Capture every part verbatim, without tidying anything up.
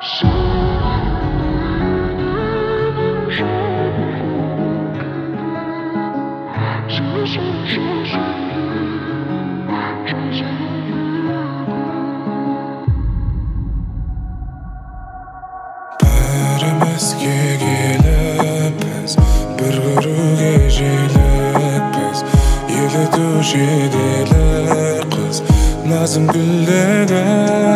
Birімізге келіп біз бір көруге желікпіз елітуші делік қыз назым гүлдегі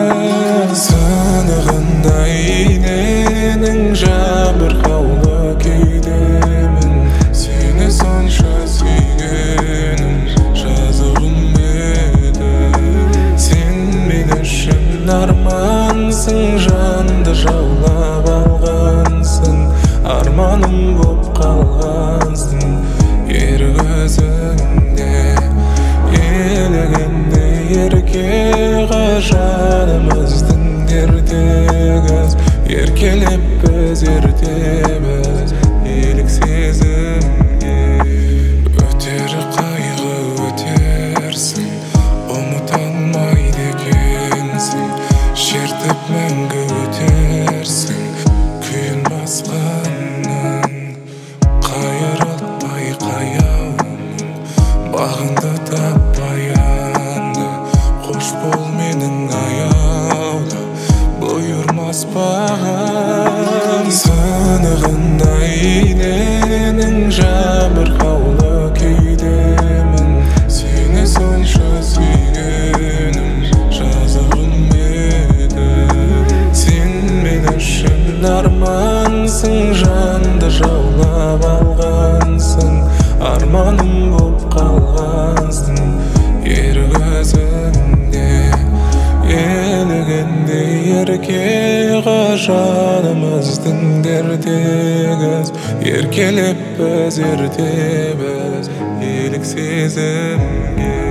сынығындай иненің жабырқаулы кейдемін сені сонша сүйгенім жазығым еді сен мен үшін армансың жанды жаулап алғансың арманым боп қалғансың ер көзіңде елігенде ерке жанымыздың дертегіз еркелеп біз ертеміз елік сезімге өтер қайғы өтерсің ұмыта алмайды екенсің шертіп мәңгі өтерсің күйін басқанның қайырылмай қаяуың бағыңды таппай анды қош бол менің аяулы бұйырмас бағым сынығындай иненің жабырқаулы күйдемін сені сонша сүйгенім жазығым еді сен мен үшін армансың жанды жаулап алғансың арманым боп қалғансың ер көзіңде елігенде ерке жанымыздың дертегіз еркелеп біз ертеміз елік сезімге